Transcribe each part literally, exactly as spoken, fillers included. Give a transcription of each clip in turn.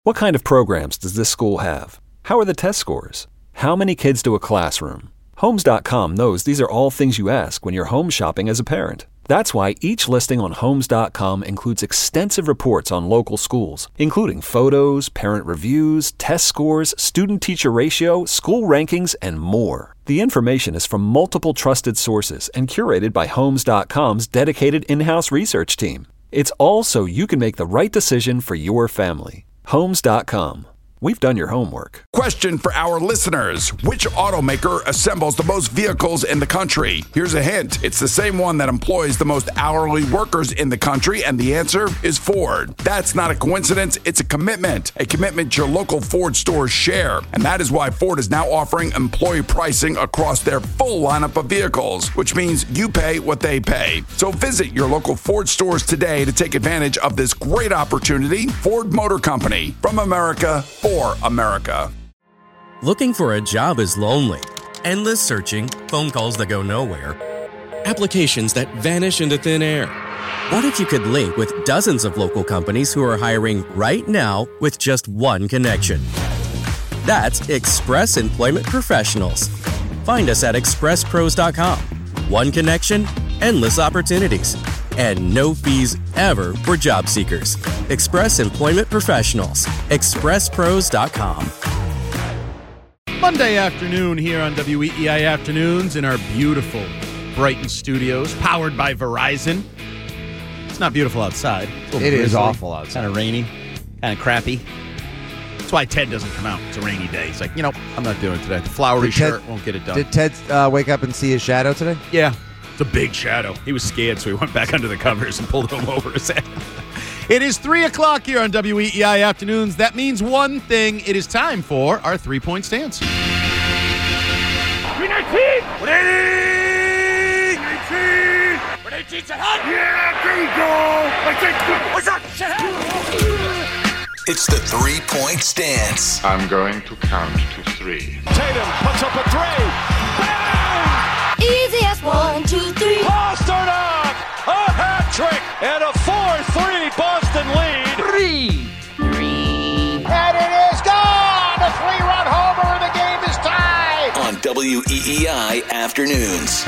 What kind of programs does this school have? How are the test scores? How many kids do a classroom? Homes dot com knows these are all things you ask when you're home shopping as a parent. That's why each listing on Homes dot com includes extensive reports on local schools, including photos, parent reviews, test scores, student-teacher ratio, school rankings, and more. The information is from multiple trusted sources and curated by Homes dot com's dedicated in-house research team. It's all so you can make the right decision for your family. Homes dot com. We've done your homework. Question for our listeners. Which automaker assembles the most vehicles in the country? Here's a hint. It's the same one that employs the most hourly workers in the country, and the answer is Ford. That's not a coincidence. It's a commitment. A commitment your local Ford stores share. And that is why Ford is now offering employee pricing across their full lineup of vehicles, which means you pay what they pay. So visit your local Ford stores today to take advantage of this great opportunity. Ford Motor Company. From America, for America. Looking for a job is lonely. Endless searching, phone calls that go nowhere, applications that vanish into thin air. What if you could link with dozens of local companies who are hiring right now with just one connection? That's Express Employment Professionals. Find us at express pros dot com. One connection, endless opportunities, and no fees ever for job seekers. Express Employment Professionals. express pros dot com. Monday afternoon here on W E E I Afternoons in our beautiful Brighton studios, powered by Verizon. It's not beautiful outside. It is awful outside. Kind of rainy, kind of crappy. That's why Ted doesn't come out. It's a rainy day. He's like, you know, I'm not doing it today. The flowery Did Ted- shirt won't get it done. Did Ted uh, wake up and see his shadow today? Yeah. It's a big shadow. He was scared, so he went back under the covers and pulled him over his head. It is three o'clock here on W E E I Afternoons. That means one thing. It is time for our three-point stance. three nineteen! one eighty! three nineteen! one eighteen, set hot! Yeah, there you go! What's up? Set hot! It's the three-point stance. I'm going to count to three. Tatum puts up a three! Bang! Easy as one, two, three. Pasternak! A hat trick! And a four three Boston lead! Three. Three. And it is gone! A three-run homer and the game is tied! On W E E I Afternoons.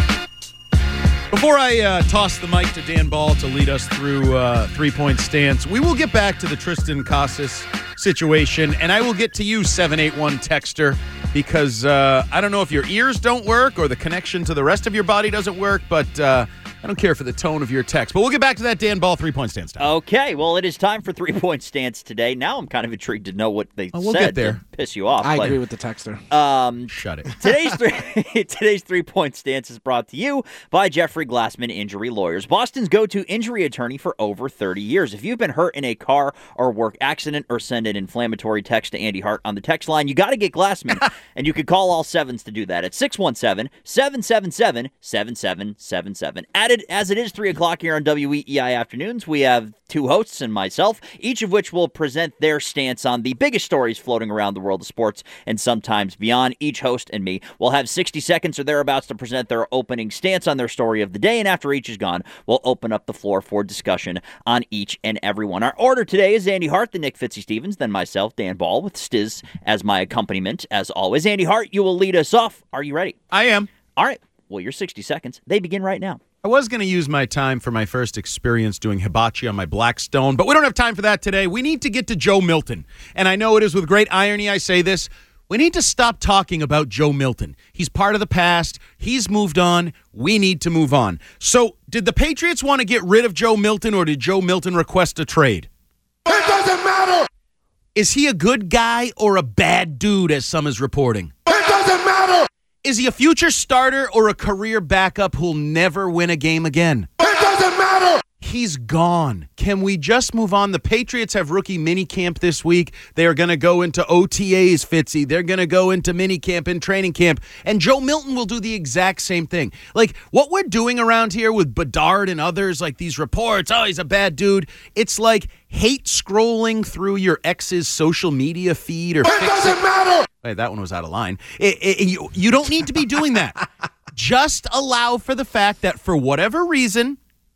Before I uh, toss the mic to Dan Ball to lead us through uh, three-point stance, we will get back to the Tristan Casas situation, and I will get to you, seven eight one texter, because uh, I don't know if your ears don't work or the connection to the rest of your body doesn't work, but uh, I don't care for the tone of your text. But we'll get back to that Dan Ball three-point stance time. Okay, well, it is time for three-point stance today. Now I'm kind of intrigued to know what they oh, we'll said get there. to piss you off. I but, agree with the texter. Um, Shut it. Today's three, today's three-point stance is brought to you by Jeffrey Glassman Injury Lawyers, Boston's go-to injury attorney for over thirty years. If you've been hurt in a car or work accident or send an inflammatory text to Andy Hart on the text line, you got to get Glassman, and you can call all sevens to do that at six one seven, seven seven seven, seven seven seven seven. Added as it is three o'clock here on W E E I Afternoons, we have two hosts and myself, each of which will present their stance on the biggest stories floating around the world of sports and sometimes beyond. Each host and me will have sixty seconds or thereabouts to present their opening stance on their story of the day, and after each is gone, we'll open up the floor for discussion on each and every one. Our order today is Andy Hart, then Nick Fitzy-Stevens, then myself, Dan Ball, with Stiz as my accompaniment, as always. Andy Hart, you will lead us off. Are you ready? I am. All right. Well, your sixty seconds, they begin right now. I was going to use my time for my first experience doing hibachi on my Blackstone, but we don't have time for that today. We need to get to Joe Milton. And I know it is with great irony I say this. We need to stop talking about Joe Milton. He's part of the past. He's moved on. We need to move on. So, did the Patriots want to get rid of Joe Milton, or did Joe Milton request a trade? It doesn't matter! Is he a good guy or a bad dude, as some is reporting? It doesn't matter! Is he a future starter or a career backup who'll never win a game again? It doesn't matter! He's gone. Can we just move on? The Patriots have rookie minicamp this week. They are going to go into O T As, Fitzy. They're going to go into minicamp and training camp. And Joe Milton will do the exact same thing. Like, what we're doing around here with Bedard and others, like these reports, oh, he's a bad dude. It's like hate scrolling through your ex's social media feed. Or It doesn't matter! Wait, that one was out of line. It, it, you, you don't need to be doing that. Just allow for the fact that for whatever reason,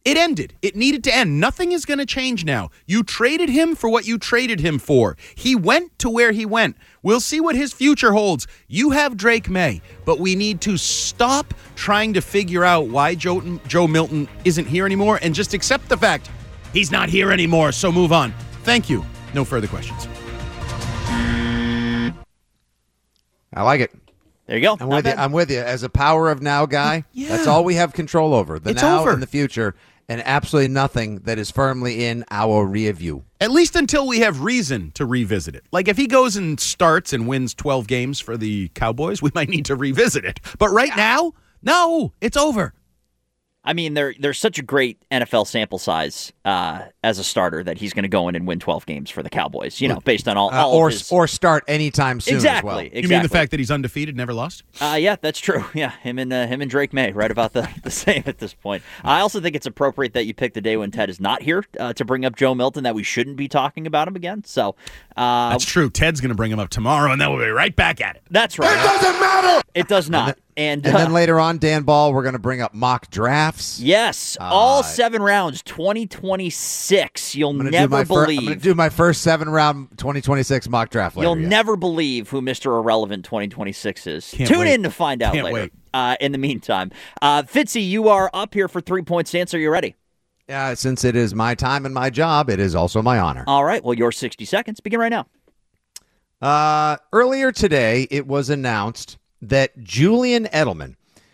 It ended. It needed to end. Nothing is going to change now. You traded him for what you traded him for. He went to where he went. We'll see what his future holds. You have Drake May, but we need to stop trying to figure out why Joe, Joe Milton isn't here anymore and just accept the fact he's not here anymore, so move on. Thank you. No further questions. I like it. There you go. I'm with you. I'm with you. As a power of now guy, yeah. That's all we have control over. The it's now over. and the future, and absolutely nothing that is firmly in our rear view. At least until we have reason to revisit it. Like if he goes and starts and wins twelve games for the Cowboys, we might need to revisit it. But right now, no, it's over. I mean, there there's such a great N F L sample size uh, as a starter that he's going to go in and win twelve games for the Cowboys, you know, based on all, all uh, or, of his... Or start anytime soon exactly, as well. Exactly. You mean the fact that he's undefeated, never lost? Uh, yeah, that's true. Yeah, him and uh, him and Drake May, right about the, the same at this point. I also think it's appropriate that you pick the day when Ted is not here uh, to bring up Joe Milton, that we shouldn't be talking about him again. So uh, That's true. Ted's going to bring him up tomorrow, and then we'll be right back at it. That's right. It doesn't matter! It does not. And then, and, and uh, then later on, Dan Ball, we're going to bring up mock drafts. Yes, Uh, all seven rounds, twenty twenty-six. You'll I'm gonna never do my believe. Fir- I'm going to do my first seven-round twenty twenty-six mock draft later. You'll yeah. never believe who Mister Irrelevant twenty twenty-six is. Can't Tune wait. in to find out Can't later. wait. Uh, in the meantime, uh, Fitzy, you are up here for three-point stance. Are you ready? Uh, since it is my time and my job, it is also my honor. All right. Well, your sixty seconds begin right now. Uh, earlier today, it was announced that Julian Edelman,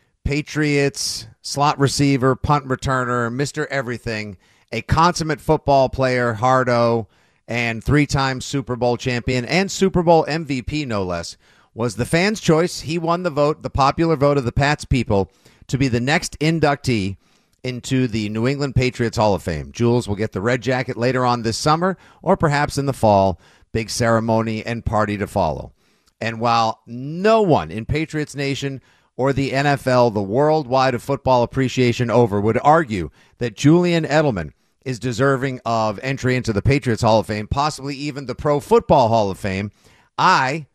Patriots slot receiver, punt returner, Mister Everything, a consummate football player, hardo, and three-time Super Bowl champion and Super Bowl M V P, no less, was the fans' choice. He won the vote, the popular vote of the Pats people, to be the next inductee into the New England Patriots Hall of Fame. Jules will get the red jacket later on this summer or perhaps in the fall. Big ceremony and party to follow. And while no one in Patriots Nation or the N F L, the worldwide of football appreciation over, would argue that Julian Edelman is deserving of entry into the Patriots Hall of Fame, possibly even the Pro Football Hall of Fame, I,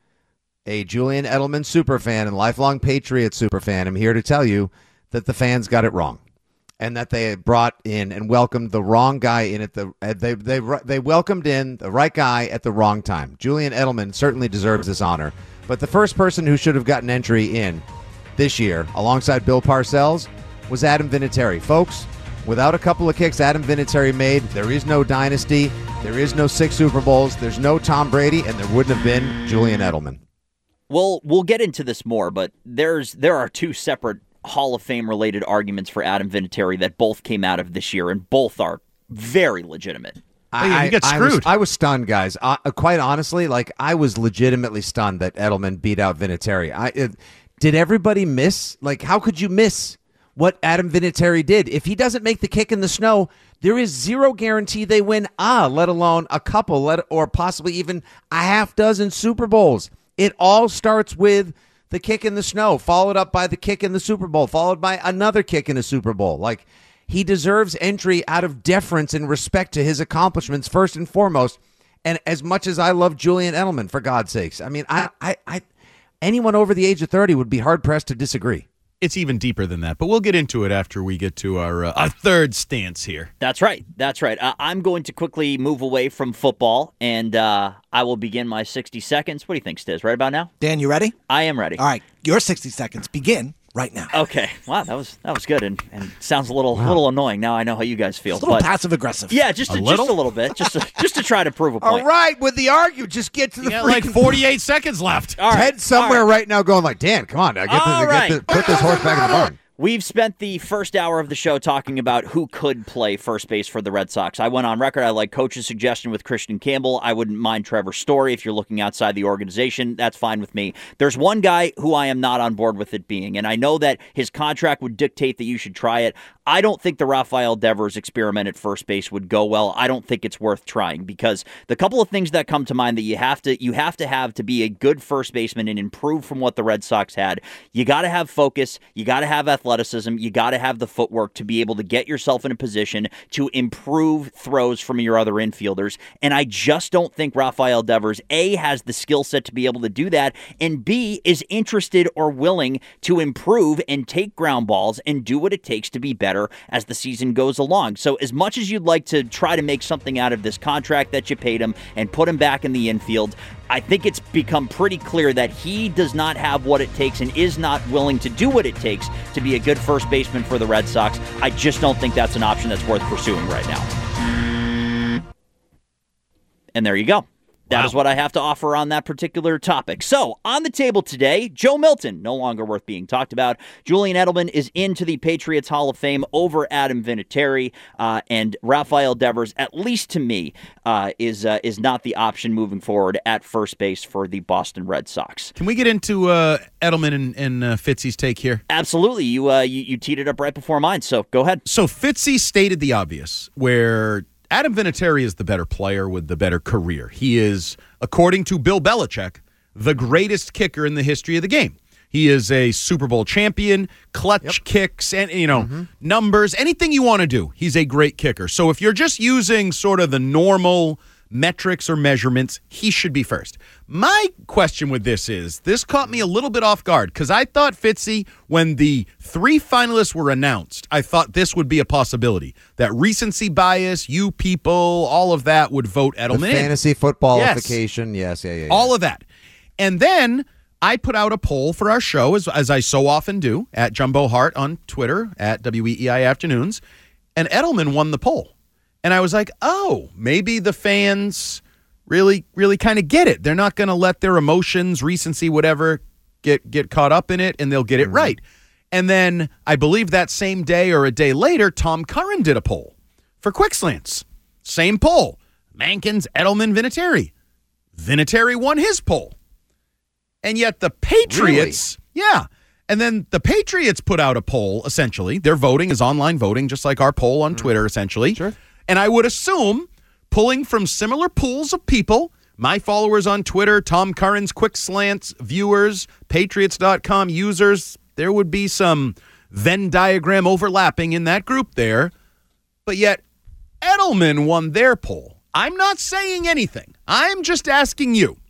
a Julian Edelman superfan and lifelong Patriots superfan, am here to tell you that the fans got it wrong. And that they brought in and welcomed the wrong guy in at the they they they welcomed in the right guy at the wrong time. Julian Edelman certainly deserves this honor, but the first person who should have gotten entry in this year, alongside Bill Parcells, was Adam Vinatieri. Folks, without a couple of kicks Adam Vinatieri made, there is no dynasty, there is no six Super Bowls, there's no Tom Brady, and there wouldn't have been Julian Edelman. Well, we'll get into this more, but there's there are two separate Hall of Fame related arguments for Adam Vinatieri that both came out of this year, and both are very legitimate. Oh, yeah, you got I, screwed. I was, I was stunned, guys. Uh, quite honestly, like I was legitimately stunned that Edelman beat out Vinatieri. I it, did everybody miss? Like, how could you miss what Adam Vinatieri did? If he doesn't make the kick in the snow, there is zero guarantee they win. Ah, let alone a couple, let or possibly even a half dozen Super Bowls. It all starts with the kick in the snow, followed up by the kick in the Super Bowl, followed by another kick in the Super Bowl. Like, he deserves entry out of deference and respect to his accomplishments, first and foremost. And as much as I love Julian Edelman, for God's sakes, I mean, I, I, I anyone over the age of thirty would be hard-pressed to disagree. It's even deeper than that, but we'll get into it after we get to our uh, our third stance here. That's right. That's right. Uh, I'm going to quickly move away from football, and uh, I will begin my sixty seconds. What do you think, Stiz? Right about now? Dan, you ready? I am ready. All right. Your sixty seconds begin right now. Okay. Wow, that was that was good, and, and sounds a little wow. little annoying. Now I know how you guys feel. It's a little but, passive aggressive. Yeah, just a, a just a little bit, just to, just to try to prove a point. All right, with the argue, just get to the You got freaking like forty-eight seconds left. All right. Ted somewhere All right. right now going like, Dan, come on, now get, All the, right. get the, put this horse back in the barn. We've spent the first hour of the show talking about who could play first base for the Red Sox. I went on record. I like Coach's suggestion with Christian Campbell. I wouldn't mind Trevor Story if you're looking outside the organization. That's fine with me. There's one guy who I am not on board with it being, and I know that his contract would dictate that you should try it. I don't think the Rafael Devers experiment at first base would go well. I don't think it's worth trying because the couple of things that come to mind that you have to you have to have to be a good first baseman and improve from what the Red Sox had. You got to have focus. You got to have athleticism. athleticism. You got to have the footwork to be able to get yourself in a position to improve throws from your other infielders. And I just don't think Rafael Devers, A, has the skill set to be able to do that, and B, is interested or willing to improve and take ground balls and do what it takes to be better as the season goes along. So as much as you'd like to try to make something out of this contract that you paid him and put him back in the infield, I think it's become pretty clear that he does not have what it takes and is not willing to do what it takes to be a good first baseman for the Red Sox. I just don't think that's an option that's worth pursuing right now. And there you go. That wow. is what I have to offer on that particular topic. So, on the table today, Joe Milton, no longer worth being talked about. Julian Edelman is into the Patriots Hall of Fame over Adam Vinatieri. Uh, and Rafael Devers, at least to me, uh, is uh, is not the option moving forward at first base for the Boston Red Sox. Can we get into uh, Edelman and, and uh, Fitzy's take here? Absolutely. You, uh, you, you teed it up right before mine, so go ahead. So, Fitzy stated the obvious, where Adam Vinatieri is the better player with the better career. He is, according to Bill Belichick, the greatest kicker in the history of the game. He is a Super Bowl champion, clutch yep. kicks, and you know mm-hmm. numbers, anything you want to do. He's a great kicker. So if you're just using sort of the normal metrics or measurements, he should be first. My question with this is, this caught me a little bit off guard because I thought, Fitzy, when the three finalists were announced, I thought this would be a possibility. That recency bias, you people, all of that would vote Edelman the in. Fantasy footballification, yes. yes, yeah, yeah, yeah. All of that. And then I put out a poll for our show, as, as I so often do, at Jumbo Hart on Twitter, at W E E I Afternoons, and Edelman won the poll. And I was like, oh, maybe the fans really, really kind of get it. They're not going to let their emotions, recency, whatever, get get caught up in it, and they'll get it mm-hmm. right. And then I believe that same day or a day later, Tom Curran did a poll for Quick Slants. Same poll. Mankins, Edelman, Vinatieri. Vinatieri won his poll. And yet the Patriots, really? yeah. And then the Patriots put out a poll, essentially. Their voting is online voting, just like our poll on mm-hmm. Twitter, essentially. Sure. And I would assume, pulling from similar pools of people, my followers on Twitter, Tom Curran's Quick Slants viewers, Patriots dot com users, there would be some Venn diagram overlapping in that group there. But yet, Edelman won their poll. I'm not saying anything. I'm just asking you.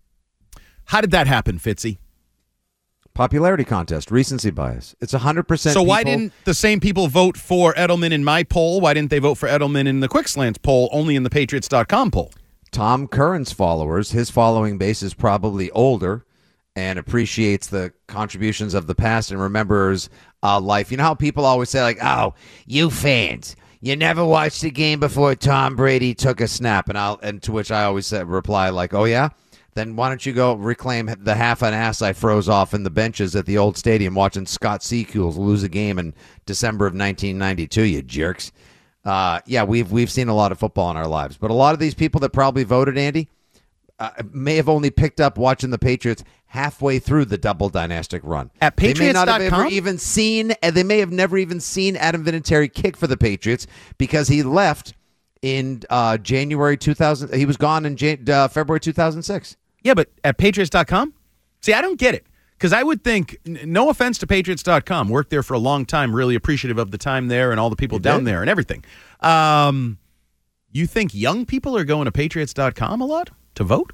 How did that happen, Fitzy? Popularity contest, recency bias. It's one hundred percent So people. why didn't the same people vote for Edelman in my poll? Why didn't they vote for Edelman in the Quick Slants poll, only in the Patriots dot com poll? Tom Curran's followers, his following base is probably older and appreciates the contributions of the past and remembers uh, life. You know how people always say, like, oh, you fans, you never watched the game before Tom Brady took a snap. And I'll and to which I always say, reply like, oh, yeah? Then why don't you go reclaim the half an ass I froze off in the benches at the old stadium watching Scott Seacools lose a game in December of nineteen ninety-two, you jerks. Uh, yeah, we've we've seen a lot of football in our lives. But a lot of these people that probably voted, Andy, uh, may have only picked up watching the Patriots halfway through the double dynastic run. At Patriots dot com? They may not have ever even seen, and they may have never even seen Adam Vinatieri kick for the Patriots because he left in uh, January two thousand. He was gone in Jan- uh, February two thousand six. Yeah, but at Patriots dot com? See, I don't get it. Because I would think, n- no offense to Patriots dot com, worked there for a long time, really appreciative of the time there and all the people you down did? there and everything. Um, you think young people are going to Patriots dot com a lot to vote?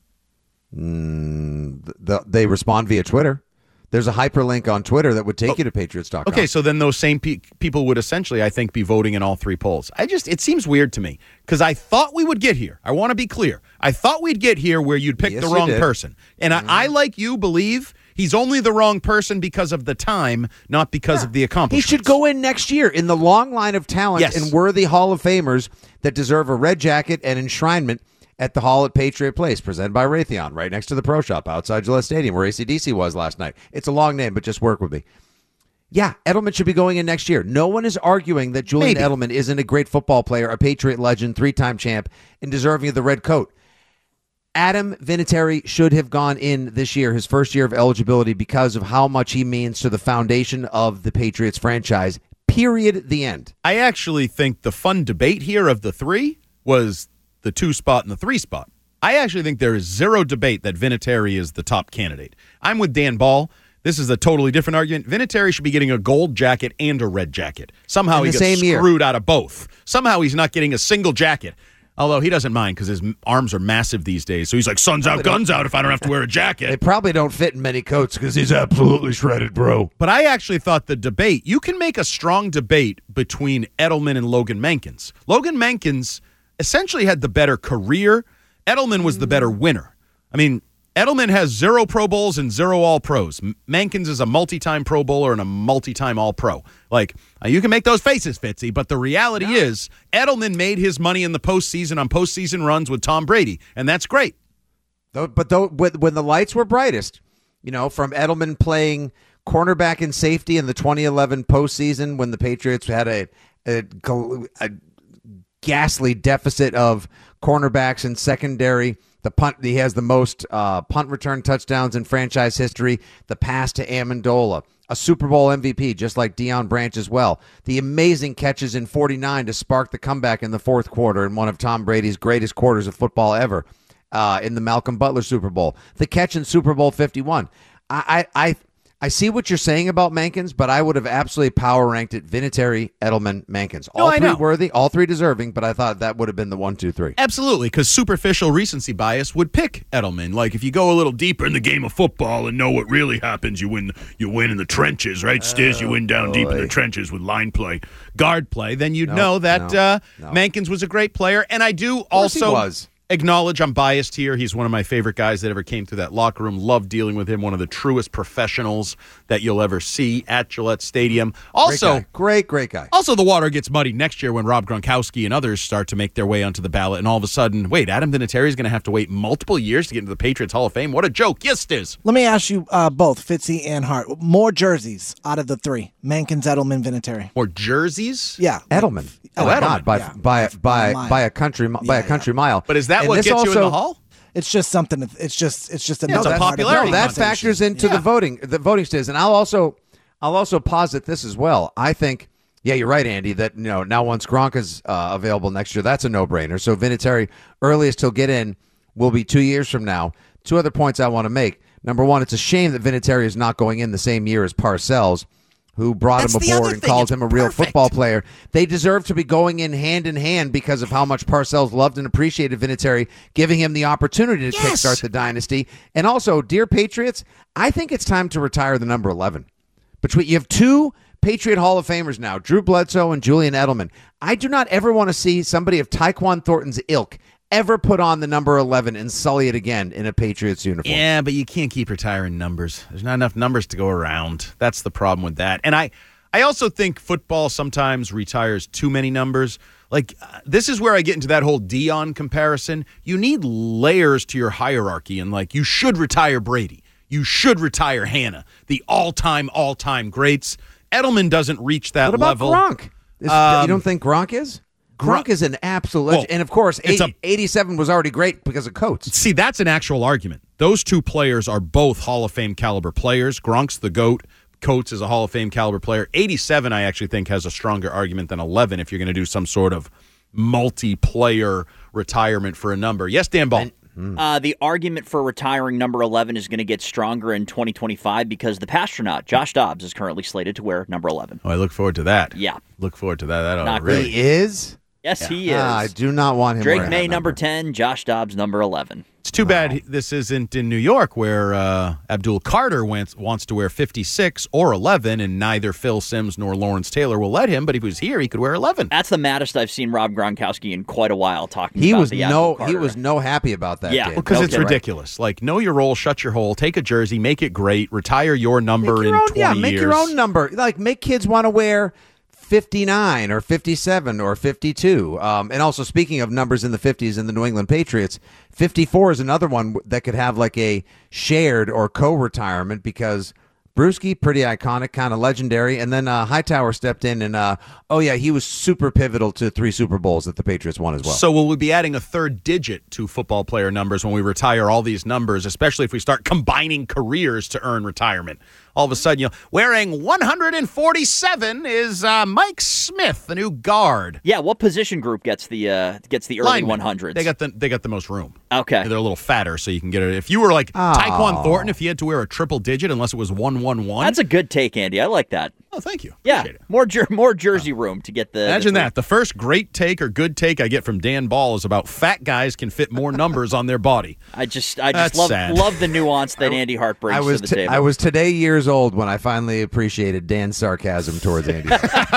Mm, the, they respond via Twitter. There's a hyperlink on Twitter that would take oh, you to Patriots dot com. Okay, so then those same pe- people would essentially, I think, be voting in all three polls. I just, it seems weird to me because I thought we would get here. I want to be clear. I thought we'd get here where you'd pick yes, the wrong did. person. And mm-hmm. I, I, like you, believe he's only the wrong person because of the time, not because yeah. of the accomplishments. He should go in next year in the long line of talent yes. and worthy Hall of Famers that deserve a red jacket and enshrinement at the Hall at Patriot Place, presented by Raytheon, right next to the Pro Shop outside Gillette Stadium, where A C D C was last night. It's a long name, but just work with me. Yeah, Edelman should be going in next year. No one is arguing that Julian Maybe. Edelman isn't a great football player, a Patriot legend, three-time champ, and deserving of the red coat. Adam Vinatieri should have gone in this year, his first year of eligibility, because of how much he means to the foundation of the Patriots franchise. Period. The end. I actually think the fun debate here of the three was the two spot and the three spot. I actually think there is zero debate that Vinatieri is the top candidate. I'm with Dan Ball This is a totally different argument. Vinatieri should be getting a gold jacket and a red jacket. Somehow In he the gets same screwed year. out of both. Somehow he's not getting a single jacket. Although he doesn't mind because his m- arms are massive these days. So he's like, sun's out, guns out if I don't have to wear a They jacket. probably don't fit in many coats because he's absolutely shredded, bro. But I actually thought the debate, you can make a strong debate between Edelman and Logan Mankins. Logan Mankins essentially had the better career. Edelman was the better winner. I mean, Edelman has zero Pro Bowls and zero All-Pros. M- Mankins is a multi-time Pro Bowler and a multi-time All-Pro. Like, uh, you can make those faces, Fitzy, but the reality yeah. is Edelman made his money in the postseason on postseason runs with Tom Brady, and that's great. Though, but though, when the lights were brightest, you know, from Edelman playing cornerback and safety in the twenty eleven postseason when the Patriots had a, a, a ghastly deficit of cornerbacks and secondary. The punt, he has the most uh, punt return touchdowns in franchise history. The pass to Amendola, a Super Bowl M V P, just like Deion Branch as well. The amazing catches in forty-nine to spark the comeback in the fourth quarter in one of Tom Brady's greatest quarters of football ever, uh, in the Malcolm Butler Super Bowl. The catch in Super Bowl fifty-one. I, I, I I see what you're saying about Mankins, but I would have absolutely power ranked it Vinatieri, Edelman, Mankins. All No, I three know. worthy, all three deserving, but I thought that would have been the one, two, three. Absolutely, because superficial recency bias would pick Edelman. Like, if you go a little deeper in the game of football and know what really happens, you win You win in the trenches, right, Stiz? You win down deep in the trenches with line play, guard play. Then you'd No, know that no, uh, no. Mankins was a great player. And I do course he also was. acknowledge I'm biased here. He's one of my favorite guys that ever came through that locker room. Love dealing with him. One of the truest professionals that you'll ever see at Gillette Stadium. Also, great, guy. great, great guy. Also, the water gets muddy next year when Rob Gronkowski and others start to make their way onto the ballot, and all of a sudden, wait, Adam Vinatieri is going to have to wait multiple years to get into the Patriots Hall of Fame? What a joke. Yes, Stiz. Let me ask you uh, both, Fitzy and Hart. More jerseys out of the three. Mankins, Edelman, Vinatieri. More jerseys? Yeah. Edelman. Oh, Oh, my Edelman, God, by yeah. by by By a by a country mi- by Yeah, a country yeah. mile. But is that And what this gets you in the also- Hall? It's just something. It's just. It's just it's another a part of the popularity No, that conversation. factors into Yeah. the voting the voting stats. And I'll also I'll also posit this as well. I think yeah, you're right, Andy, that you know, now once Gronk is uh, available next year, that's a no-brainer. So Vinatieri, earliest he'll get in will be two years from now. Two other points I want to make. Number one, it's a shame that Vinatieri is not going in the same year as Parcells, who brought That's him the aboard other and thing. called It's him a real perfect. football player. They deserve to be going in hand in hand because of how much Parcells loved and appreciated Vinatieri, giving him the opportunity to Yes. kickstart the dynasty. And also, dear Patriots, I think it's time to retire the number eleven. Between you have two Patriot Hall of Famers now, Drew Bledsoe and Julian Edelman. I do not ever want to see somebody of Tyquan Thornton's ilk ever put on the number eleven and sully it again in a Patriots uniform. Yeah, but you can't keep retiring numbers. There's not enough numbers to go around. That's the problem with that. And I, I also think football sometimes retires too many numbers. Like, uh, this is where I get into that whole Deion comparison. You need layers to your hierarchy, and, like, you should retire Brady. You should retire Hannah, the all-time, all-time greats. Edelman doesn't reach that What about level. Gronk? Is, Um, you don't think Gronk is? Gronk- Gronk is an absolute Well, legend. And, of course, it's eighty, a- eighty-seven was already great because of Coates. See, that's an actual argument. Those two players are both Hall of Fame caliber players. Gronk's the GOAT. Coates is a Hall of Fame caliber player. eighty-seven, I actually think, has a stronger argument than eleven if you're going to do some sort of multiplayer retirement for a number. Yes, Dan Ball. Uh, the argument for retiring number eleven is going to get stronger in twenty twenty-five because the Pastronaut, Josh Dobbs, is currently slated to wear number eleven. Oh, I look forward to that. Yeah. Look forward to that. That ought Not to really. great. He is? Yes, he is. Ah, I do not want him Drake wearing May, that number ten, Josh Dobbs, number eleven. It's too bad he- this isn't in New York where uh, Abdul Carter wants, wants to wear fifty-six or eleven, and neither Phil Simms nor Lawrence Taylor will let him. But if he was here, he could wear eleven. That's the maddest I've seen Rob Gronkowski in quite a while talking He about was the no Abdul he Carter. was no happy about that. Yeah. Dave. Because No it's kidding. ridiculous. Like, know your role, shut your hole, take a jersey, make it great, retire your number Make in your own, twenty yeah, years. make your own number. Like, make kids want to wear fifty-nine or fifty-seven or fifty-two. Um, and also, speaking of numbers in the fifties in the New England Patriots, fifty-four is another one that could have like a shared or co-retirement because Brewski, pretty iconic, kind of legendary. And then uh, Hightower stepped in and, uh, oh, yeah, he was super pivotal to three Super Bowls that the Patriots won as well. So will we be adding a third digit to football player numbers when we retire all these numbers, especially if we start combining careers to earn retirement? All of a sudden, you know, wearing one hundred forty-seven is uh, Mike Smith, the new guard. Yeah, what position group gets the uh, gets the early Linemen. one hundreds? They got the they got the most room. Okay. They're a little fatter, so you can get it. If you were like Oh. Tyquan Thornton, if he had to wear a triple digit, unless it was one one one. That's a good take, Andy. I like that. Oh, thank you. Yeah, Appreciate it. more jer- more jersey room to get the. Imagine the that. The first great take or good take I get from Dan Ball is about fat guys can fit more numbers on their body. I just, I just That's love sad. love the nuance that Andy Hart brings I was to the t- table. I was today years old when I finally appreciated Dan's sarcasm towards Andy.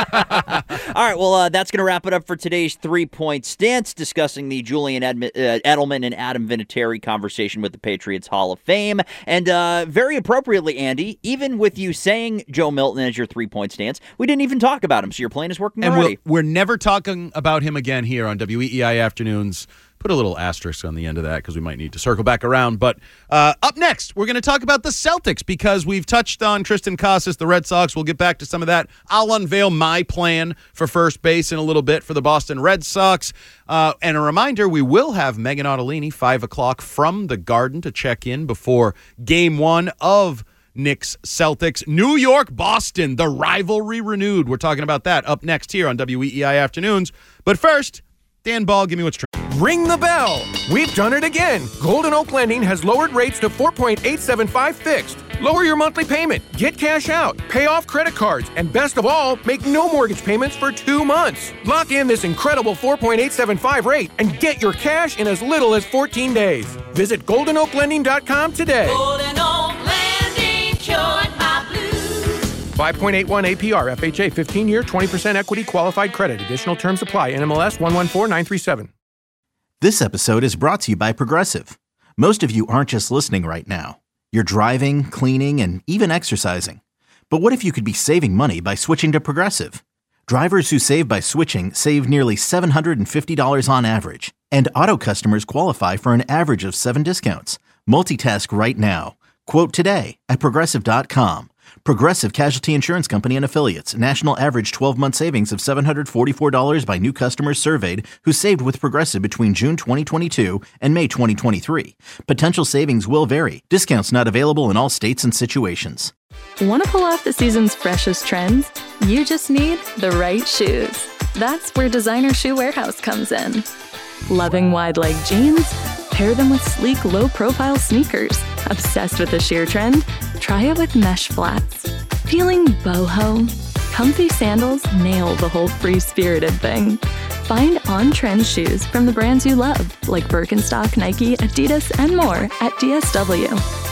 All right, well, uh, that's going to wrap it up for today's three-point stance, discussing the Julian Edmi- uh, Edelman and Adam Vinatieri conversation with the Patriots Hall of Fame. And uh, very appropriately, Andy, even with you saying Joe Milton as your three-point stance, we didn't even talk about him, so your plan is working And already. we're, we're never talking about him again here on W E E I Afternoons. Put a little asterisk on the end of that because we might need to circle back around. But uh, up next, we're going to talk about the Celtics because we've touched on Tristan Casas, the Red Sox. We'll get back to some of that. I'll unveil my plan for first base in a little bit for the Boston Red Sox. Uh, and a reminder, we will have Megan Ottolini, five o'clock from the Garden to check in before game one of Knicks Celtics. New York, Boston, the rivalry renewed. We're talking about that up next here on W E E I Afternoons. But first, Dan Ball, give me what's true. Ring the bell. We've done it again. Golden Oak Lending has lowered rates to four point eight seven five fixed. Lower your monthly payment, get cash out, pay off credit cards, and best of all, make no mortgage payments for two months. Lock in this incredible four point eight seven five rate and get your cash in as little as fourteen days. Visit golden oak lending dot com today. Golden Oak Lending cured my blues. five point eight one A P R, F H A, fifteen-year, twenty percent equity qualified credit. Additional terms apply. N M L S one one four nine three seven. This episode is brought to you by Progressive. Most of you aren't just listening right now. You're driving, cleaning, and even exercising. But what if you could be saving money by switching to Progressive? Drivers who save by switching save nearly seven hundred fifty dollars on average. And auto customers qualify for an average of seven discounts. Multitask right now. Quote today at Progressive dot com. Progressive Casualty Insurance Company and Affiliates. National average twelve-month savings of seven hundred forty-four dollars by new customers surveyed who saved with Progressive between June twenty twenty-two and May twenty twenty-three. Potential savings will vary. Discounts not available in all states and situations. Want to pull off the season's freshest trends? You just need the right shoes. That's where Designer Shoe Warehouse comes in. Loving wide leg jeans? Pair them with sleek, low-profile sneakers. Obsessed with the sheer trend? Try it with mesh flats. Feeling boho? Comfy sandals nail the whole free-spirited thing. Find on-trend shoes from the brands you love, like Birkenstock, Nike, Adidas, and more at D S W.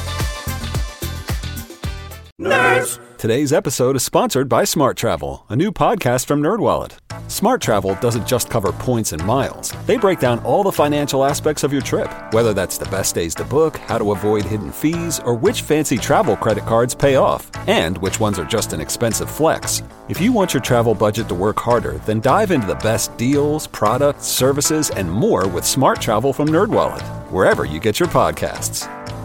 Nerds! Today's episode is sponsored by Smart Travel, a new podcast from NerdWallet. Smart Travel doesn't just cover points and miles. They break down all the financial aspects of your trip, whether that's the best days to book, how to avoid hidden fees, or which fancy travel credit cards pay off, and which ones are just an expensive flex. If you want your travel budget to work harder, then dive into the best deals, products, services, and more with Smart Travel from NerdWallet, wherever you get your podcasts.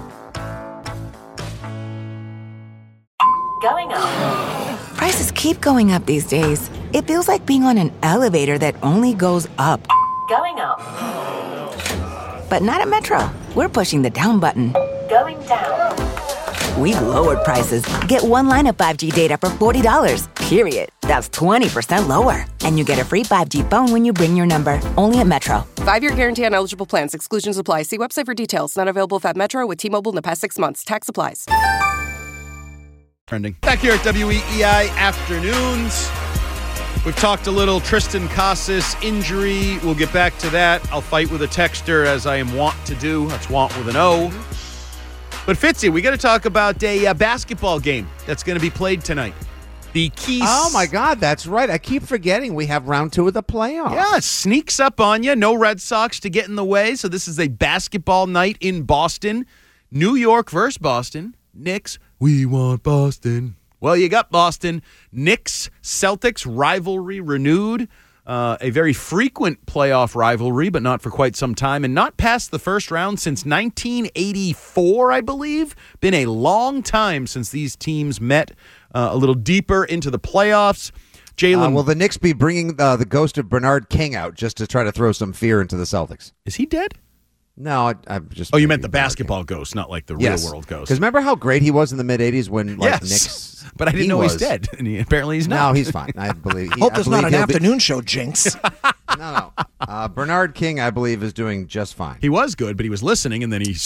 Going up. Prices keep going up these days. It feels like being on an elevator that only goes up. Going up. But not at Metro. We're pushing the down button. Going down. We've lowered prices. Get one line of five G data for forty dollars, period. That's twenty percent lower. And you get a free five G phone when you bring your number. Only at Metro. Five-year guarantee on eligible plans. Exclusions apply. See website for details. Not available at Metro with T-Mobile in the past six months. Tax applies. Trending. Back here at W E E I Afternoons. We've talked a little Tristan Casas injury. We'll get back to that. I'll fight with a texter as I am wont to do. That's want with an O. But Fitzy, we got to talk about a uh, basketball game that's going to be played tonight. The Keys. Oh, my God, that's right. I keep forgetting we have round two of the playoffs. Yeah, it sneaks up on you. No Red Sox to get in the way. So this is a basketball night in Boston. New York versus Boston. Knicks, we want Boston. Well, you got Boston. Knicks, Celtics rivalry renewed. Uh, a very frequent playoff rivalry, but not for quite some time, and not past the first round since nineteen eighty-four, I believe. Been a long time since these teams met uh, a little deeper into the playoffs. Jalen, uh, will the Knicks be bringing uh, the ghost of Bernard King out just to try to throw some fear into the Celtics? Is he dead? No, I, I'm just. Oh, you meant the basketball ghost, not like the yes. real world ghost. Because remember how great he was in the mid eighties when like yes. Knicks. But I didn't he know was. he's dead, and he, apparently he's not. No, he's fine. I believe. He, Hope I there's believe not an he'll afternoon be, show, Jinx. no, no. Uh, Bernard King, I believe, is doing just fine. He was good, but he was listening, and then he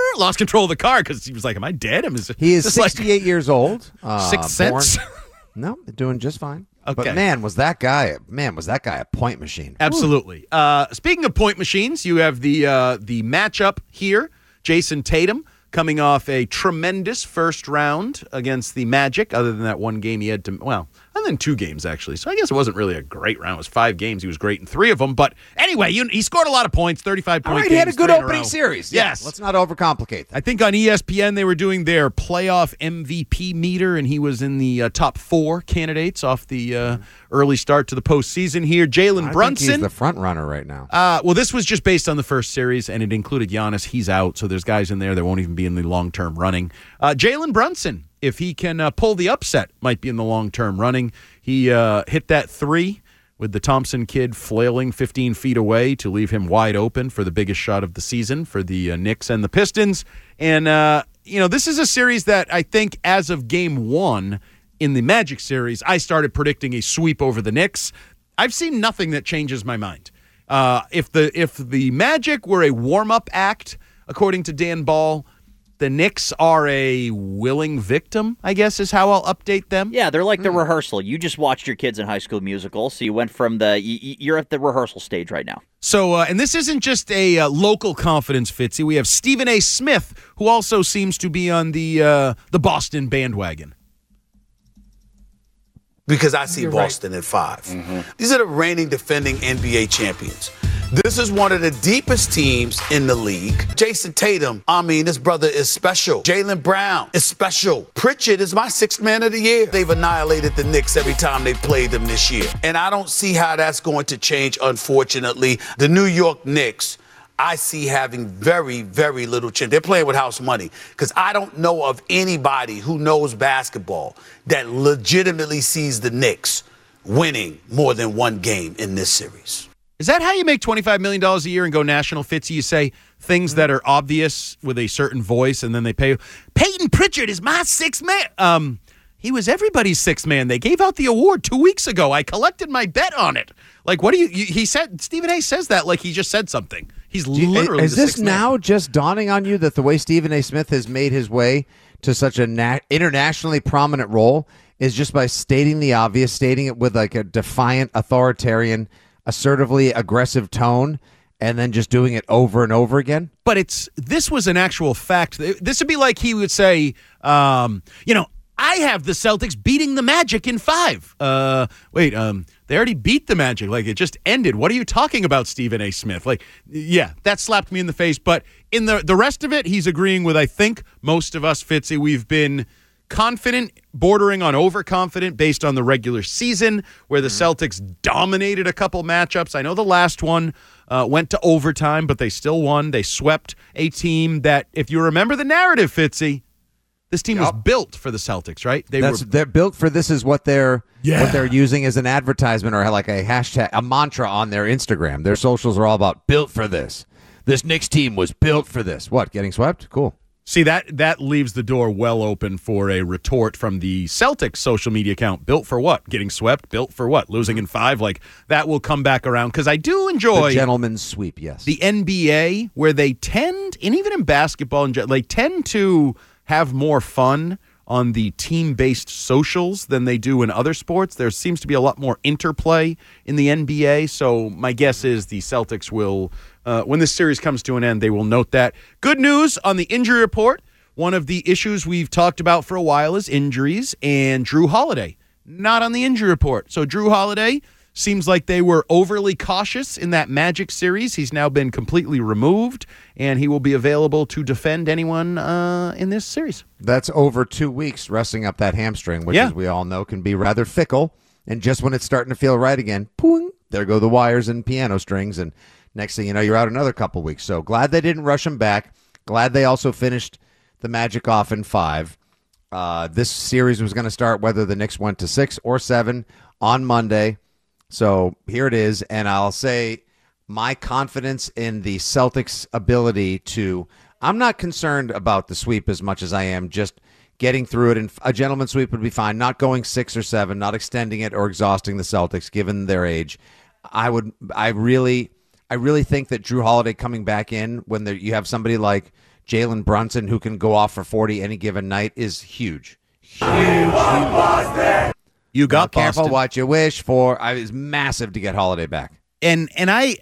lost control of the car because he was like, am I dead? Am I, he is this sixty-eight like, years old. Uh, Sixth Sense? No, doing just fine. Okay. But man, was that guy man was that guy a point machine? Absolutely. Uh, speaking of point machines, you have the uh, the matchup here. Jason Tatum coming off a tremendous first round against the Magic. Other than that one game he had to well, other than two games actually. So I guess it wasn't really a great round. It was five games. He was great in three of them. But anyway, you, he scored a lot of points. Thirty-five point. All right, games, he had a good three in opening row. series. Yes. Yeah, let's not overcomplicate that. I think on E S P N they were doing their playoff M V P meter, and he was in the uh, top four candidates off the uh, early start to the postseason here. Jalen I Brunson. think he's the front runner right now. Uh, well, this was just based on the first series, and it included Giannis. He's out, so there's guys in there that won't even be in the long-term running. Uh, Jalen Brunson, if he can uh, pull the upset, might be in the long-term running. He uh, hit that three with the Thompson kid flailing fifteen feet away to leave him wide open for the biggest shot of the season for the uh, Knicks and the Pistons. And, uh, you know, this is a series that I think as of game one in the Magic series, I started predicting a sweep over the Knicks. I've seen nothing that changes my mind. Uh, if the if the Magic were a warm-up act, according to Dan Ball, the Knicks are a willing victim, I guess is how I'll update them. Yeah, they're like the mm. rehearsal. You just watched your kids in High School Musical, so you went from the you, you're at the rehearsal stage right now. So, uh, and this isn't just a uh, local confidence, Fitzy. We have Stephen A. Smith, who also seems to be on the uh, the Boston bandwagon. Because I see You're Boston right. at five. Mm-hmm. These are the reigning defending N B A champions. This is one of the deepest teams in the league. Jason Tatum, I mean, this brother is special. Jaylen Brown is special. Pritchard is my sixth man of the year. They've annihilated the Knicks every time they played them this year. And I don't see how that's going to change, unfortunately. The New York Knicks, I see having very, very little chance. They're playing with house money because I don't know of anybody who knows basketball that legitimately sees the Knicks winning more than one game in this series. Is that how you make twenty-five million dollars a year and go national, Fitzy? You say things that are obvious with a certain voice, and then they pay. Peyton Pritchard is my sixth man. Um, he was everybody's sixth man. They gave out the award two weeks ago. I collected my bet on it. Like, what do you, you he said, Stephen A. says that like he just said something. He's literally Is the this sixth now man. just dawning on you that the way Stephen A. Smith has made his way to such a na- internationally prominent role is just by stating the obvious, stating it with like a defiant, authoritarian, assertively aggressive tone, and then just doing it over and over again? But it's this was an actual fact. This would be like he would say, um, you know, I have the Celtics beating the Magic in five. Uh, wait, um, they already beat the Magic. Like, it just ended. What are you talking about, Stephen A. Smith? Like, yeah, that slapped me in the face. But in the, the rest of it, he's agreeing with, I think, most of us, Fitzy. We've been confident, bordering on overconfident based on the regular season where the Celtics dominated a couple matchups. I know the last one uh, went to overtime, but they still won. They swept a team that, if you remember the narrative, Fitzy, this team yep. was built for the Celtics, right? They That's, were they're built for this is what they're yeah. what they're using as an advertisement or like a hashtag, a mantra on their Instagram. Their socials are all about built for this. This Knicks team was built for this. What, getting swept? Cool. See, that that leaves the door well open for a retort from the Celtics social media account. Built for what? Getting swept? Built for what? Losing in five? Like, that will come back around because I do enjoy the gentleman's sweep, yes. The N B A, where they tend, and even in basketball, in general, they tend to have more fun on the team-based socials than they do in other sports. There seems to be a lot more interplay in the N B A, so my guess is the Celtics will, uh, when this series comes to an end, they will note that. Good news on the injury report. One of the issues we've talked about for a while is injuries, and Drew Holiday, not on the injury report. So Drew Holiday seems like they were overly cautious in that Magic series. He's now been completely removed, and he will be available to defend anyone uh, in this series. That's over two weeks resting up that hamstring, which, yeah. as we all know, can be rather fickle. And just when it's starting to feel right again, pooing, there go the wires and piano strings, and next thing you know, you're out another couple weeks. So glad they didn't rush him back. Glad they also finished the Magic off in five. Uh, this series was going to start whether the Knicks went to six or seven on Monday. So here it is, and I'll say my confidence in the Celtics' ability to – I'm not concerned about the sweep as much as I am just getting through it, and a gentleman's sweep would be fine, not going six or seven, not extending it or exhausting the Celtics given their age. I would – I really I really think that Drew Holiday coming back in when there, you have somebody like Jalen Brunson, who can go off for forty any given night, is huge. Huge. huge. You got Be careful Boston. what you wish for. I was massive to get Holiday back. And and I,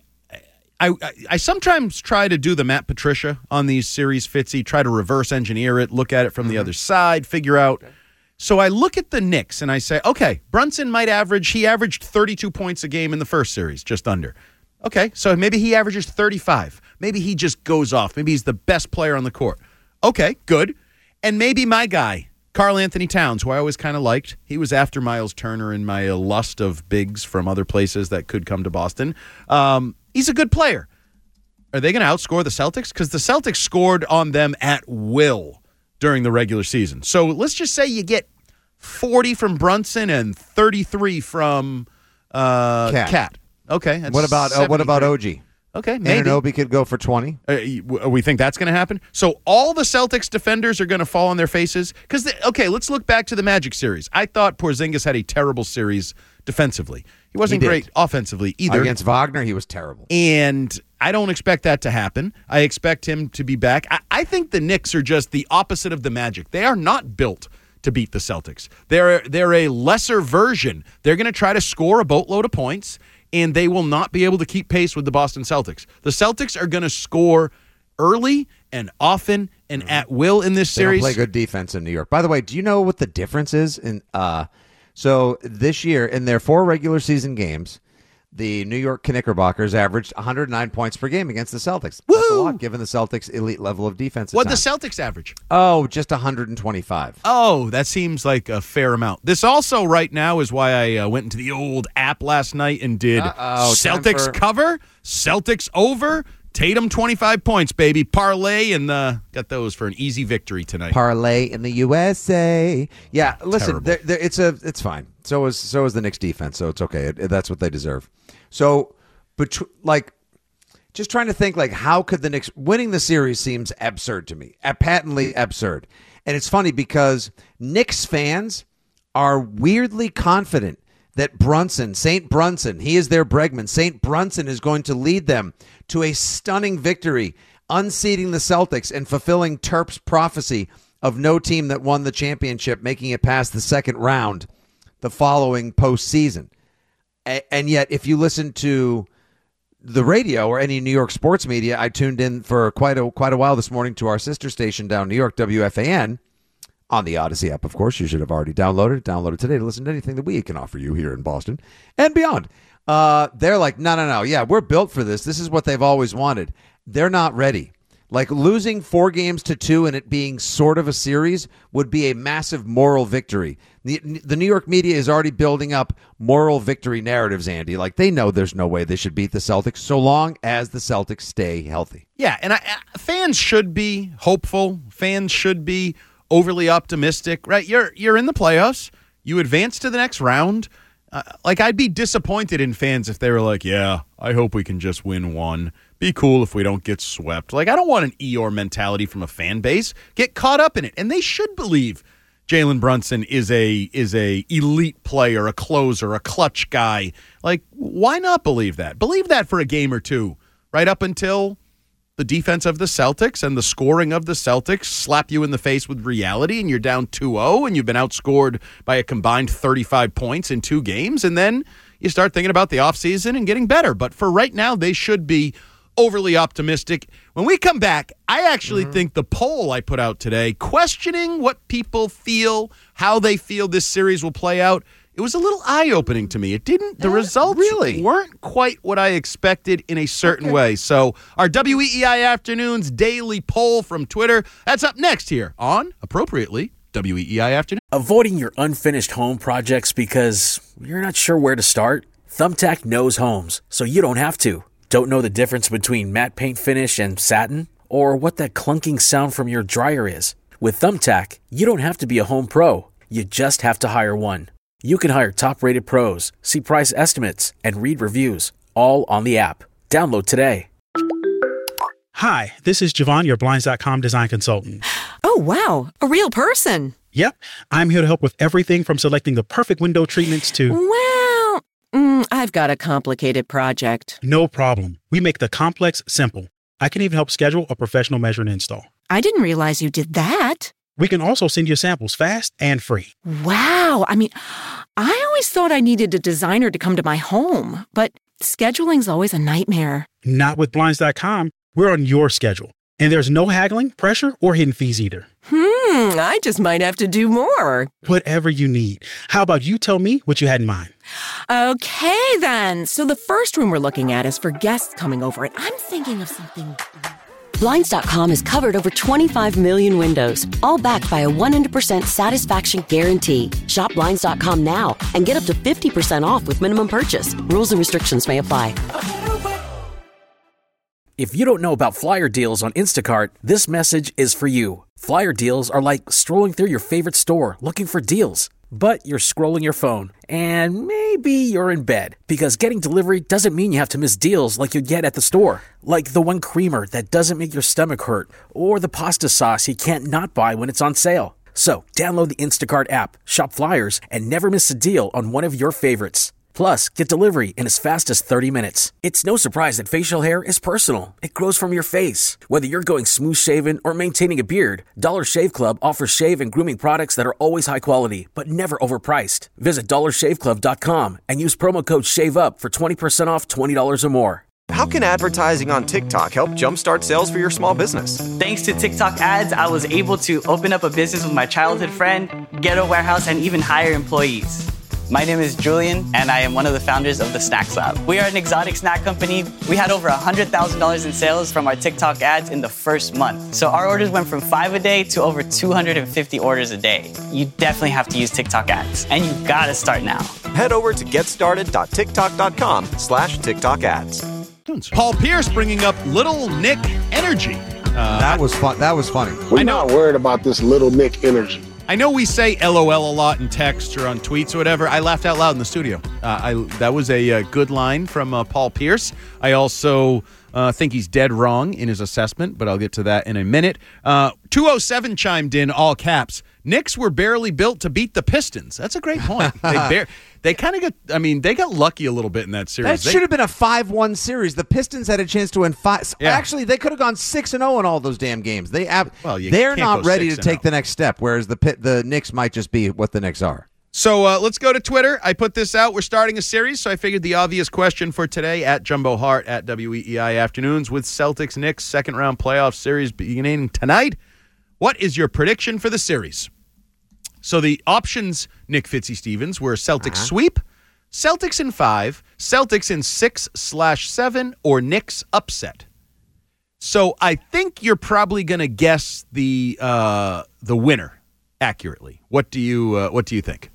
I I sometimes try to do the Matt Patricia on these series, Fitzy, try to reverse engineer it, look at it from mm-hmm. the other side, figure out. Okay. So I look at the Knicks and I say, okay, Brunson might average, he averaged thirty-two points a game in the first series, just under. Okay, so maybe he averages thirty-five. Maybe he just goes off. Maybe he's the best player on the court. Okay, good. And maybe my guy, Karl Anthony Towns, who I always kind of liked. He was after Miles Turner in my lust of bigs from other places that could come to Boston. Um, he's a good player. Are they going to outscore the Celtics? Because the Celtics scored on them at will during the regular season. So let's just say you get forty from Brunson and thirty-three from uh, Cat. Cat. Okay. That's what about uh, what about O G? Okay, maybe. Anunoby could go for twenty. Uh, we think that's going to happen? So all the Celtics defenders are going to fall on their faces? Because, okay, let's look back to the Magic series. I thought Porzingis had a terrible series defensively. He wasn't he great offensively either. Against Wagner, he was terrible. And I don't expect that to happen. I expect him to be back. I, I think the Knicks are just the opposite of the Magic. They are not built to beat the Celtics. They're, they're a lesser version. They're going to try to score a boatload of points, and they will not be able to keep pace with the Boston Celtics. The Celtics are going to score early and often and mm-hmm. at will in this they series. They don't play good defense in New York. By the way, do you know what the difference is? In uh, So this year, in their four regular season games, the New York Knickerbockers averaged one hundred nine points per game against the Celtics. Woo! That's a lot, given the Celtics' elite level of defense. What'd the Celtics average? Oh, just one hundred twenty-five. Oh, that seems like a fair amount. This also right now is why I uh, went into the old app last night and did Uh-oh, Celtics for- cover, Celtics over, Tatum twenty-five points, baby. Parlay, and uh, got those for an easy victory tonight. Parlay in the U S A. Yeah, listen, Terrible. they're, they're, it's a it's fine. So is so is the Knicks defense, so it's okay. It, that's what they deserve. So, but tr- like, just trying to think, like, how could the Knicks winning the series seems absurd to me, uh, patently absurd. And it's funny because Knicks fans are weirdly confident that Brunson, Saint Brunson, he is their Bregman. Saint Brunson is going to lead them to a stunning victory, unseating the Celtics and fulfilling Terp's prophecy of no team that won the championship making it past the second round the following postseason. A- and yet, if you listen to the radio or any New York sports media, I tuned in for quite a quite a while this morning to our sister station down in New York, W F A N, on the Odyssey app, of course. You should have already downloaded it. Download it today to listen to anything that we can offer you here in Boston and beyond. Uh, they're like, no, no, no. Yeah, we're built for this. This is what they've always wanted. They're not ready. Like, losing four games to two and it being sort of a series would be a massive moral victory. The, the New York media is already building up moral victory narratives, Andy. Like, they know there's no way they should beat the Celtics so long as the Celtics stay healthy. Yeah, and I, fans should be hopeful. Fans should be overly optimistic, right? You're you're in the playoffs. You advance to the next round. Uh, like, I'd be disappointed in fans if they were like, yeah, I hope we can just win one. Be cool if we don't get swept. Like, I don't want an Eeyore mentality from a fan base. Get caught up in it. And they should believe Jalen Brunson is a is a elite player, a closer, a clutch guy. Like, why not believe that? Believe that for a game or two, right up until the defense of the Celtics and the scoring of the Celtics slap you in the face with reality, and you're down two oh, and you've been outscored by a combined thirty-five points in two games, and then you start thinking about the offseason and getting better. But for right now, they should be overly optimistic. When we come back, I actually mm-hmm. think the poll I put out today, questioning what people feel, how they feel this series will play out, it was a little eye-opening to me. It didn't, the uh, results really weren't quite what I expected in a certain okay. way. So our W E E I Afternoons daily poll from Twitter, that's up next here on, appropriately, W E E I Afternoon. Avoiding your unfinished home projects because you're not sure where to start? Thumbtack knows homes, so you don't have to. Don't know the difference between matte paint finish and satin? Or what that clunking sound from your dryer is? With Thumbtack, you don't have to be a home pro. You just have to hire one. You can hire top-rated pros, see price estimates, and read reviews, all on the app. Download today. Hi, this is Javon, your Blinds dot com design consultant. Oh, wow. A real person. Yep. I'm here to help with everything from selecting the perfect window treatments to... Well, mm, I've got a complicated project. No problem. We make the complex simple. I can even help schedule a professional measure and install. I didn't realize you did that. We can also send you samples fast and free. Wow. I mean, I always thought I needed a designer to come to my home, but scheduling's always a nightmare. Not with Blinds dot com. We're on your schedule. And there's no haggling, pressure, or hidden fees either. Hmm, I just might have to do more. Whatever you need. How about you tell me what you had in mind? Okay, then. So the first room we're looking at is for guests coming over, and I'm thinking of something... Blinds dot com has covered over twenty-five million windows, all backed by a one hundred percent satisfaction guarantee. Shop Blinds dot com now and get up to fifty percent off with minimum purchase. Rules and restrictions may apply. If you don't know about flyer deals on Instacart, this message is for you. Flyer deals are like strolling through your favorite store looking for deals. But you're scrolling your phone, and maybe you're in bed, because getting delivery doesn't mean you have to miss deals like you get at the store. Like the one creamer that doesn't make your stomach hurt, or the pasta sauce you can't not buy when it's on sale. So download the Instacart app, shop flyers, and never miss a deal on one of your favorites. Plus, get delivery in as fast as thirty minutes. It's no surprise that facial hair is personal. It grows from your face. Whether you're going smooth-shaven or maintaining a beard, Dollar Shave Club offers shave and grooming products that are always high quality, but never overpriced. Visit dollar shave club dot com and use promo code SHAVEUP for twenty percent off twenty dollars or more. How can advertising on TikTok help jumpstart sales for your small business? Thanks to TikTok ads, I was able to open up a business with my childhood friend, get a warehouse, and even hire employees. My name is Julian, and I am one of the founders of the Snacks Lab. We are an exotic snack company. We had over one hundred thousand dollars in sales from our TikTok ads in the first month. So our orders went from five a day to over two hundred fifty orders a day. You definitely have to use TikTok ads, and you gotta start now. Head over to getstarted dot tiktok dot com slash TikTok ads. Paul Pierce bringing up Little Nick energy. Uh, that was fun. That was funny. We're not worried about this Little Nick energy. I know we say L O L a lot in text or on tweets or whatever. I laughed out loud in the studio. Uh, I that was a, a good line from uh, Paul Pierce. I also uh, think he's dead wrong in his assessment, but I'll get to that in a minute. Uh, two oh seven chimed in, all caps. Knicks were barely built to beat the Pistons. That's a great point. They bar- they kind of got, I mean, they got lucky a little bit in that series. That should have been a five one series. The Pistons had a chance to win five. Yeah. Actually, they could have gone six and oh in all those damn games. They ab- well, you They're can't not go ready six to and take oh. the next step, whereas the Pit- the Knicks might just be what the Knicks are. So uh, let's go to Twitter. I put this out. We're starting a series, so I figured the obvious question for today, at Jumbo Hart, at W E E I Afternoons, with Celtics Knicks second round playoff series beginning tonight. What is your prediction for the series? So the options, Nick Fitzy Stevens, were Celtics uh-huh. sweep, Celtics in five, Celtics in six slash seven, or Knicks upset. So I think you're probably going to guess the uh, the winner accurately. What do you uh, What do you think?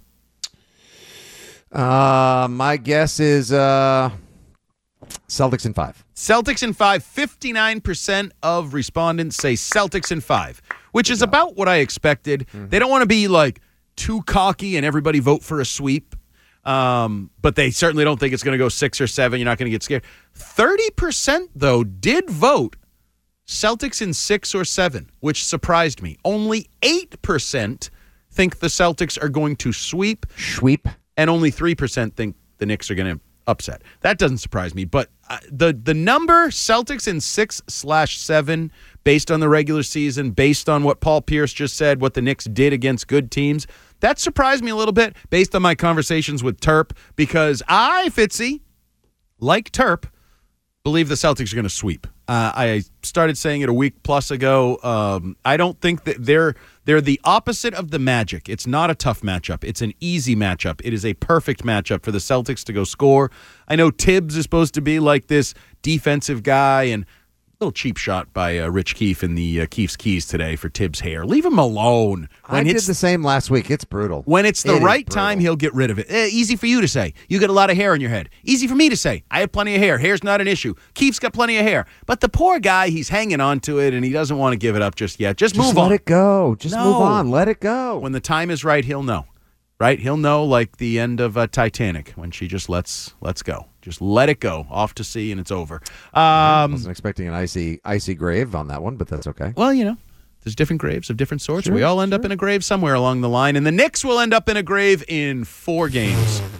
Uh, my guess is uh, Celtics in five. Celtics in five. fifty-nine percent of respondents say Celtics in five, which Good is job. about what I expected. Mm-hmm. They don't want to be like too cocky and everybody vote for a sweep, um, but they certainly don't think it's going to go six or seven. You're not going to get scared. thirty percent, though, did vote Celtics in six or seven, which surprised me. Only eight percent think the Celtics are going to sweep. Sweep. And only three percent think the Knicks are going to upset. That doesn't surprise me. But uh, the the number Celtics in six slash seven, based on the regular season, based on what Paul Pierce just said, what the Knicks did against good teams, that surprised me a little bit based on my conversations with Terp, because I, Fitzy, like Terp, believe the Celtics are going to sweep. Uh, I started saying it a week plus ago. Um, I don't think that they're they're the opposite of the Magic. It's not a tough matchup. It's an easy matchup. It is a perfect matchup for the Celtics to go score. I know Tibbs is supposed to be like this defensive guy, and a little cheap shot by uh, Rich Keefe in the uh, Keefe's Keys today for Tibbs' hair. Leave him alone. When I did the same last week. It's brutal. When it's the it right time, he'll get rid of it. Eh, easy for you to say. You got a lot of hair in your head. Easy for me to say. I have plenty of hair. Hair's not an issue. Keefe's got plenty of hair. But the poor guy, he's hanging on to it, and he doesn't want to give it up just yet. Just, Just move let on. it go. Just No. move on. Let it go. When the time is right, he'll know. Right? He'll know, like the end of uh, Titanic, when she just lets lets go. Just let it go. Off to sea, and it's over. Um, I wasn't expecting an icy icy grave on that one, but that's okay. Well, you know, there's different graves of different sorts. Sure, we all end sure. up in a grave somewhere along the line, and the Knicks will end up in a grave in four games.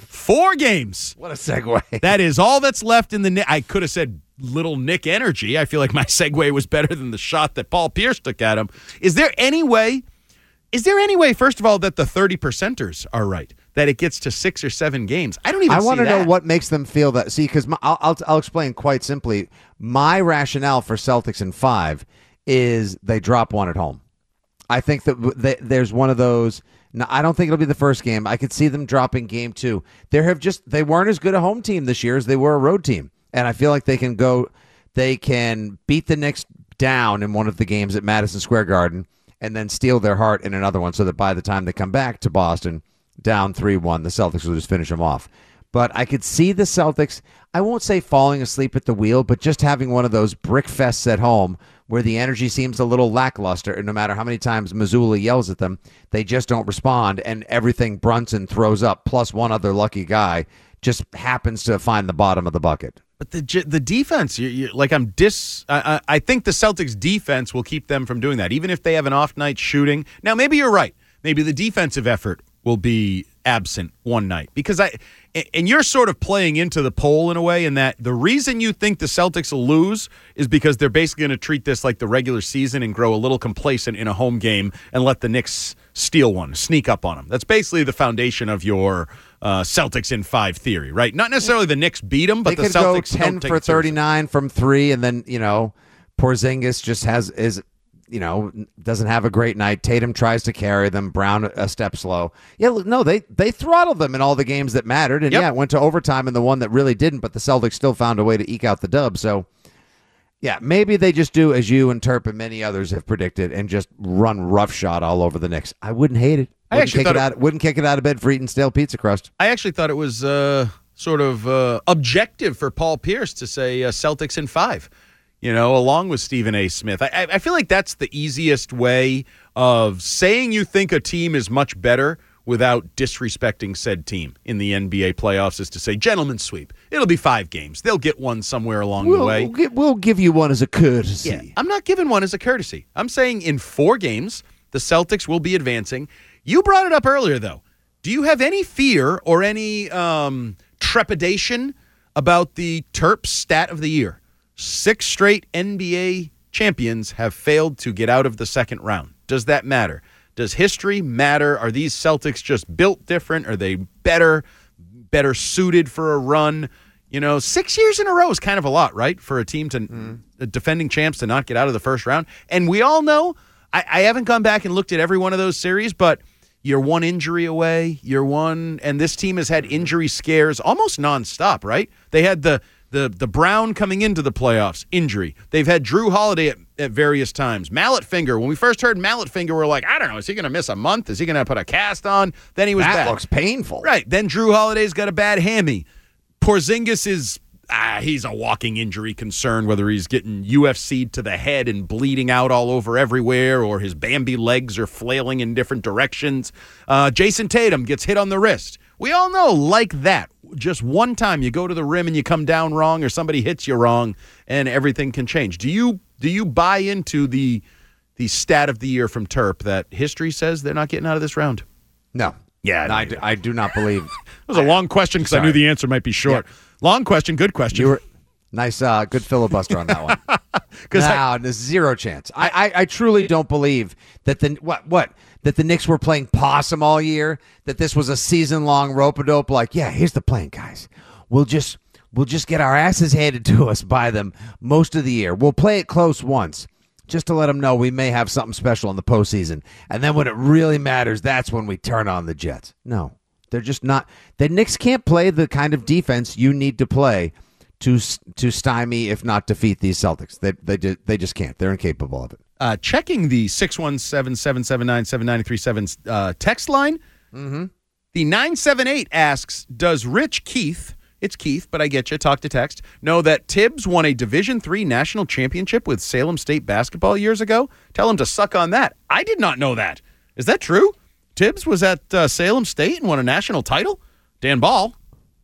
Four games. What a segue. That is all that's left in the. I could have said little Nick energy. I feel like my segue was better than the shot that Paul Pierce took at him. Is there any way? Is there any way, first of all, that the thirty percenters are right? That it gets to six or seven games? I don't even. I see want to that. know what makes them feel that. See, because I'll, I'll I'll explain quite simply. My rationale for Celtics in five is they drop one at home. I think that they, there's one of those. No, I don't think it'll be the first game. I could see them dropping game two. There have just they weren't as good a home team this year as they were a road team, and I feel like they can go. They can beat the Knicks down in one of the games at Madison Square Garden, and then steal their heart in another one, so that by the time they come back to Boston down three one, the Celtics will just finish them off. But I could see the Celtics, I won't say falling asleep at the wheel, but just having one of those brick fests at home where the energy seems a little lackluster, and no matter how many times Mazzulla yells at them, they just don't respond, and everything Brunson throws up, plus one other lucky guy, just happens to find the bottom of the bucket. But the the defense, you, you, like I'm dis. I, I think the Celtics defense will keep them from doing that, even if they have an off night shooting. Now, maybe you're right. Maybe the defensive effort will be absent one night because I. And you're sort of playing into the poll in a way, in that the reason you think the Celtics will lose is because they're basically going to treat this like the regular season and grow a little complacent in a home game and let the Knicks steal one, sneak up on them. That's basically the foundation of your uh, Celtics in five theory, right? Not necessarily the Knicks beat them, but they the could Celtics go ten don't take for it seriously. thirty-nine from three, and then you know Porzingis just has is. You know, doesn't have a great night. Tatum tries to carry them. Brown a step slow. Yeah, look, no, they they throttled them in all the games that mattered, and Yep. yeah, it went to overtime in the one that really didn't. But the Celtics still found a way to eke out the dub. So, yeah, maybe they just do as you and Terp and many others have predicted, and just run roughshod all over the Knicks. I wouldn't hate it. I Wouldn't actually kick it thought it- out. Wouldn't kick it out of bed for eating stale pizza crust. I actually thought it was uh, sort of uh, objective for Paul Pierce to say uh, Celtics in five. You know, along with Stephen A. Smith. I, I feel like that's the easiest way of saying you think a team is much better without disrespecting said team in the N B A playoffs, is to say, gentlemen's sweep. It'll be five games. They'll get one somewhere along We'll, the way. we'll, gi- we'll give you one as a courtesy. Yeah, I'm not giving one as a courtesy. I'm saying in four games, the Celtics will be advancing. You brought it up earlier, though. Do you have any fear or any um, trepidation about the Terps stat of the year? Six straight N B A champions have failed to get out of the second round. Does that matter? Does history matter? Are these Celtics just built different? Are they better, better suited for a run? You know, six years in a row is kind of a lot, right? For a team to, mm. uh, defending champs to not get out of the first round. And we all know, I, I haven't gone back and looked at every one of those series, but you're one injury away. You're one, and this team has had injury scares almost nonstop, right? They had the The the Brown coming into the playoffs, injury. They've had Drew Holiday at, at various times. Mallet Finger. When we first heard Mallet Finger, we're like, I don't know, is he going to miss a month? Is he going to put a cast on? Then he was That bad. looks painful. Right. Then Drew Holiday's got a bad hammy. Porzingis is, ah, he's a walking injury concern, whether he's getting U F C'd to the head and bleeding out all over everywhere, or his Bambi legs are flailing in different directions. Uh, Jason Tatum gets hit on the wrist. We all know, like that, just one time you go to the rim and you come down wrong, or somebody hits you wrong, and everything can change. Do you do you buy into the the stat of the year from Terp that history says they're not getting out of this round? No. Yeah, No, I, do, I do not believe. It was a long question because I knew the answer might be short. Yeah. Long question, good question. You were nice, uh, good filibuster on that one. Because no, there's zero chance. I, I, I truly don't believe that the what what that the Knicks were playing possum all year. That this was a season long rope-a-dope. Like, yeah, here's the plan, guys. We'll just we'll just get our asses handed to us by them most of the year. We'll play it close once, just to let them know we may have something special in the postseason. And then when it really matters, that's when we turn on the Jets. No, they're just not. The Knicks can't play the kind of defense you need to play to to stymie, if not defeat, these Celtics. They they just, they just can't. They're incapable of it. Uh, checking the six one seven, seven seven nine, seven nine three seven uh, text line, mm-hmm. the nine seven eight asks, does Rich Keith, it's Keith, but I get you, talk to text, know that Tibbs won a Division three national championship with Salem State basketball years ago? Tell him to suck on that. I did not know that. Is that true? Tibbs was at uh, Salem State and won a national title? Dan Ball.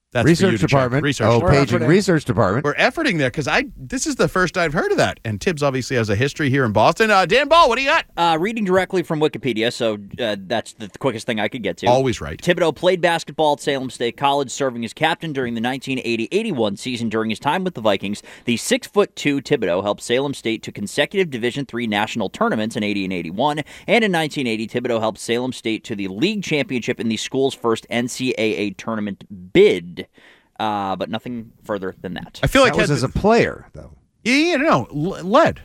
That's research for you to department. Check. Research oh, department. paging research department. We're efforting there because I. This is the first I've heard of that. And Tibbs obviously has a history here in Boston. Uh, Dan Ball, what do you got? Uh, reading directly from Wikipedia, so uh, that's the quickest thing I could get to. Always right. Thibodeau played basketball at Salem State College, serving as captain during the nineteen eighty eighty-one season. During his time with the Vikings, the six foot two Thibodeau helped Salem State to consecutive Division three national tournaments in eighty and eighty-one, and in nineteen eighty, Thibodeau helped Salem State to the league championship in the school's first N C double A tournament bid. Uh, but nothing further than that. I feel like that was as a player, though. Yeah, no, led.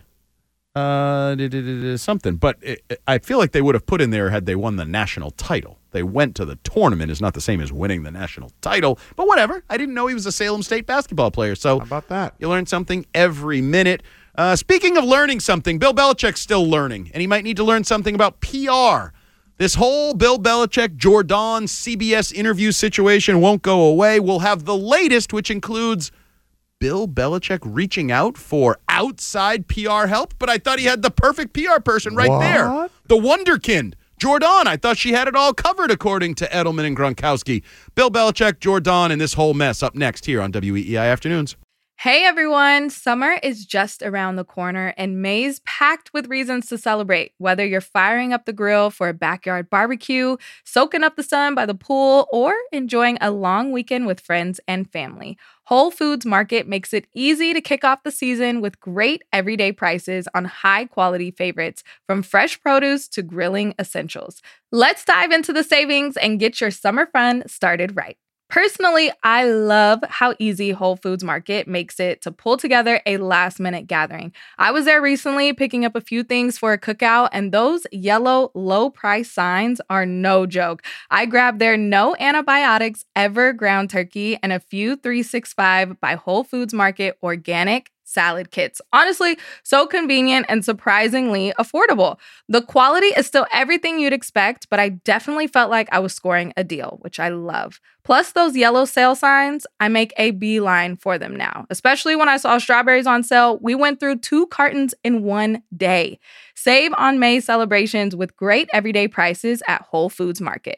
Uh, something. But it, I feel like they would have put in there had they won the national title. They went to the tournament is not the same as winning the national title. But whatever. I didn't know he was a Salem State basketball player. So how about that? You learn something every minute. Uh, speaking of learning something, Bill Belichick's still learning, and he might need to learn something about P R. This whole Bill Belichick, Jordan, C B S interview situation won't go away. We'll have the latest, which includes Bill Belichick reaching out for outside P R help, but I thought he had the perfect P R person right what? there. The wonderkind, Jordan. I thought she had it all covered, according to Edelman and Gronkowski. Bill Belichick, Jordan, and this whole mess up next here on W E E I Afternoons. Hey everyone, summer is just around the corner and May's packed with reasons to celebrate. Whether you're firing up the grill for a backyard barbecue, soaking up the sun by the pool, or enjoying a long weekend with friends and family, Whole Foods Market makes it easy to kick off the season with great everyday prices on high-quality favorites, from fresh produce to grilling essentials. Let's dive into the savings and get your summer fun started right. Personally, I love how easy Whole Foods Market makes it to pull together a last-minute gathering. I was there recently picking up a few things for a cookout, and those yellow low-price signs are no joke. I grabbed their no antibiotics ever ground turkey and a few three sixty-five by Whole Foods Market organic salad kits. Honestly, so convenient and surprisingly affordable. The quality is still everything you'd expect, but I definitely felt like I was scoring a deal, which I love. Plus those yellow sale signs, I make a beeline for them now. Especially when I saw strawberries on sale, we went through two cartons in one day. Save on May celebrations with great everyday prices at Whole Foods Market.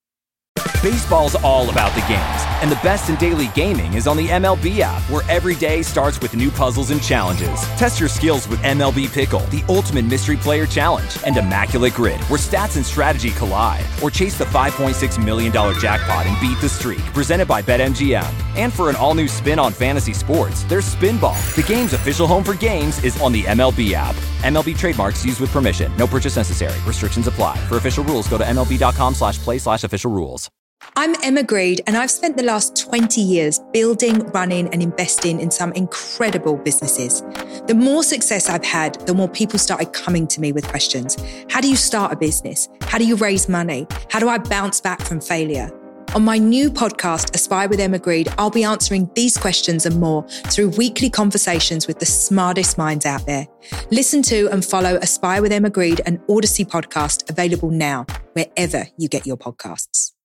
Baseball's all about the games, and the best in daily gaming is on the M L B app, where every day starts with new puzzles and challenges. Test your skills with M L B Pickle, the ultimate mystery player challenge, and Immaculate Grid, where stats and strategy collide. Or chase the five point six million dollars jackpot and beat the streak, presented by BetMGM. And for an all-new spin on fantasy sports, there's Spinball. The game's official home for games is on the M L B app. M L B trademarks used with permission. No purchase necessary. Restrictions apply. For official rules, go to mlb.com slash play slash official rules. I'm Emma Greed, and I've spent the last twenty years building, running, and investing in some incredible businesses. The more success I've had, the more people started coming to me with questions. How do you start a business? How do you raise money? How do I bounce back from failure? On my new podcast, Aspire with Emma Greed, I'll be answering these questions and more through weekly conversations with the smartest minds out there. Listen to and follow Aspire with Emma Greed, an Odyssey podcast, available now, wherever you get your podcasts.